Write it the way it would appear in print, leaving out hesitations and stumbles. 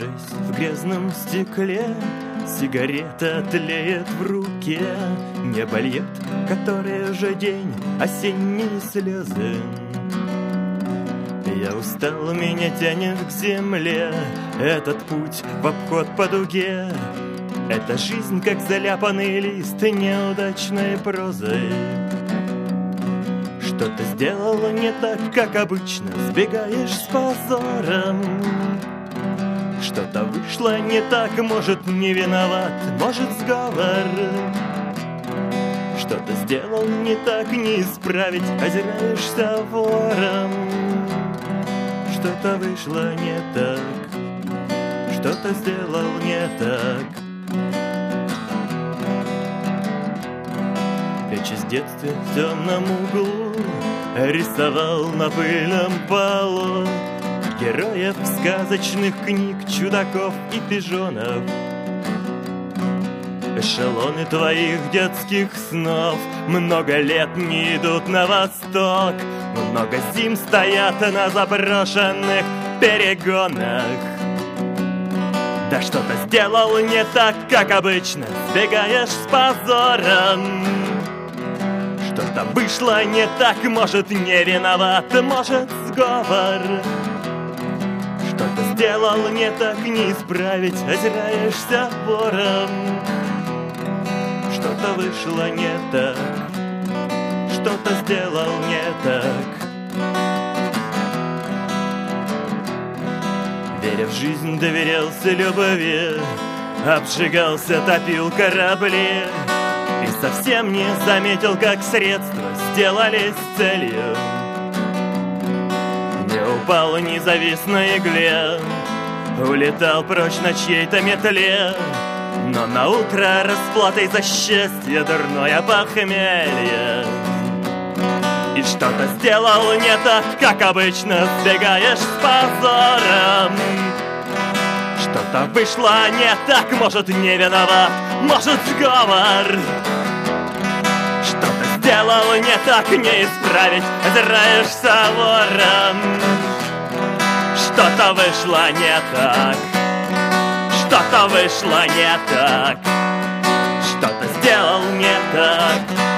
Отражаясь в грязном стекле, сигарета тлеет в руке. Небо льет, который же день, осенние слезы. Я устал, меня тянет к земле. Этот путь в обход по дуге. Эта жизнь, как заляпанный лист неудачной прозой. Что-то сделала не так, как обычно, сбегаешь с позором. Что-то вышло не так, может, не виноват, может, сговор. Что-то сделал не так, не исправить, озираешься вором. Что-то вышло не так, что-то сделал не так. Прячась в детстве в темном углу, рисовал на пыльном полу героев сказочных книг, чудаков и пижонов. Эшелоны твоих детских снов много лет не идут на восток. Много зим стоят на заброшенных перегонах. Да что-то сделал не так, как обычно, сбегаешь с позором. Что-то вышло не так, может, не виноват, может, сговор. Что-то сделал не так, не исправить, озираешься вором. Что-то вышло не так, что-то сделал не так. Веря в жизнь, доверялся любви, обжигался, топил корабли. И совсем не заметил, как средства сделались целью. Не упал, не завис на игле, улетал прочь на чьей-то метле. Но наутро расплатой за счастье дурное похмелье. И что-то сделал не так, как обычно, сбегаешь с позором. Что-то вышло не так, может, не виноват, может, сговор. Что-то сделал не так, не исправить, озираешься вором. Что-то вышло не так, что-то вышло не так, что-то сделал не так.